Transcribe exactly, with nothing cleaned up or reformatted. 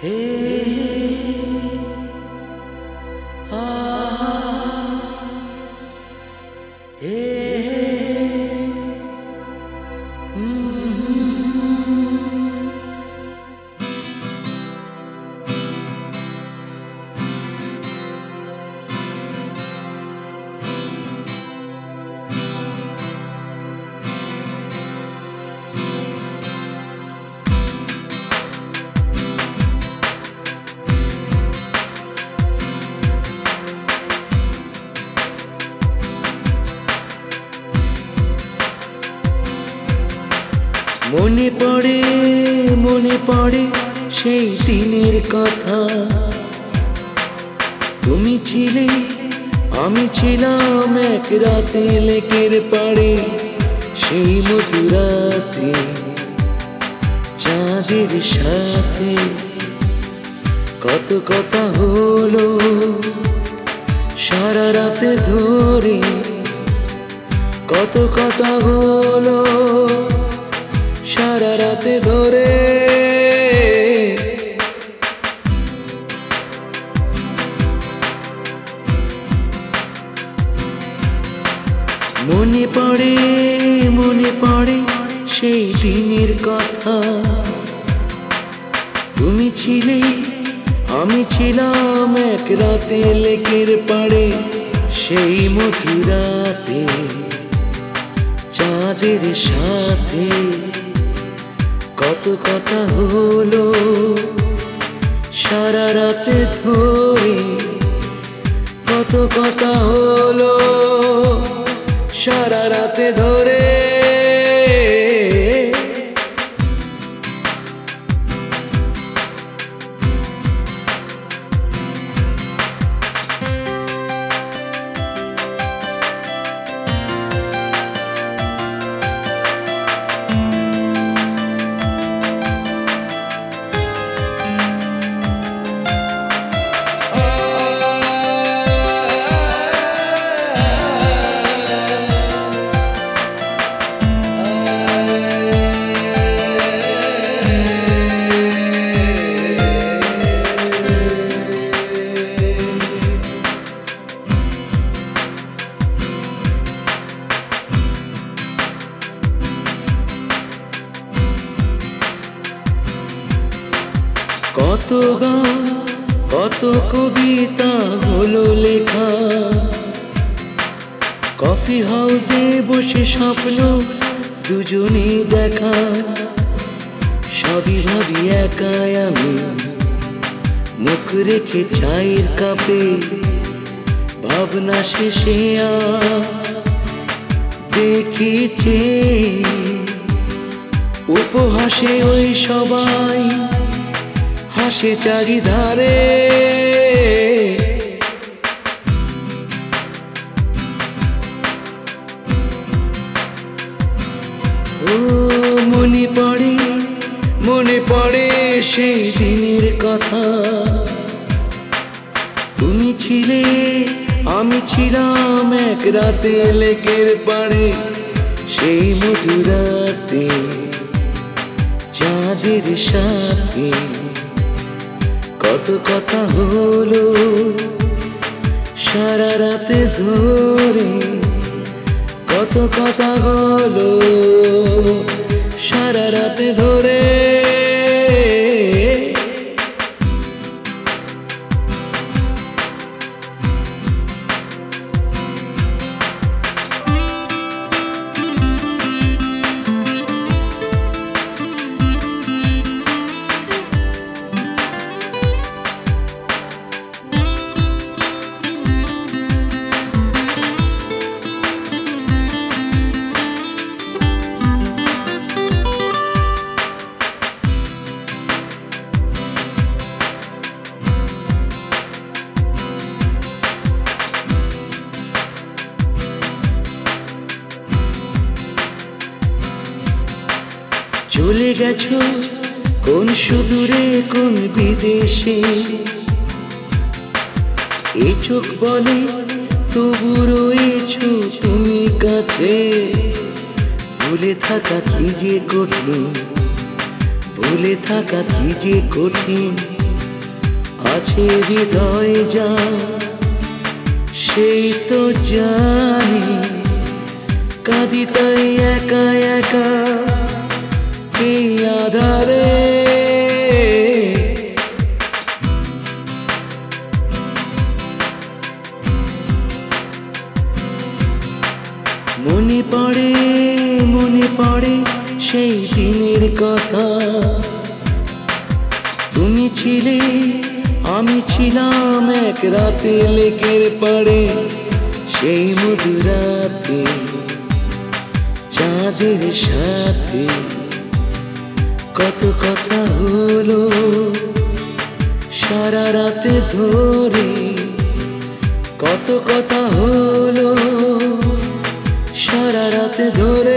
মনে পড়ে মনে পড়ে সেই দিনের কথা, তুমি ছিলে আমি ছিলাম এক রাতে লেকের পাড়ে। সেই মধুরাতে চাঁদের সাথে কত কথা হলো সারা রাতে ধরে, কত কথা হলো সারা রাতে ধরে। মনে পড়ে মনে পড়ে সেই দিনের কথা, তুমি ছিলে আমি ছিলাম এক রাতে লেকের পাড়ে। সেই মধুরাতে চাঁদের সাথে কত কথা হলো সারা রাতে ধরে, কত কথা হলো সারা রাতে ধরে। কত গান কত কবিতা হলো লেখা, কফি হাউসে বসে স্বপ্ন দুজনে দেখা। সবই ভাবি একাই আমি মুখ রেখে চায়ের কাপে, ভাবনা শেষে আজ দেখিছে উপহাসে ওই সবাই হাসে চারিধারে। ও মনে পড়ে মনে পড়ে সেই দিনের কথা, তুমি ছিলে আমি ছিলাম এক রাতে লেকের পাড়ে। সেই মধুরাতে চাঁদের সাথে কত কথা হলো সারা রাতে ধরে, কত কথা হলো সারা রাতে ধরে। চলে গেছো কোন সুদূরে কোন বিদেশে, এ চোখ বলে তবু রয়েছো তুমি কাছে। ভুলে থাকা কি যে কঠিন, ভুলে থাকা কি যে কঠিন, আছে হৃদয় যা সেই তো জানি, কাঁদি তাই একা একা এই আধারে। মনে পড়ে মনে পড়ে সেই দিনের কথা, তুমি ছিলে আমি ছিলাম এক রাতে লেকের পাড়ে, সেই মধুরাতে চাঁদের সাথে কত কথা হলো সারা রাতে ধরে, কত কথা হলো সারা রাতে ধরে।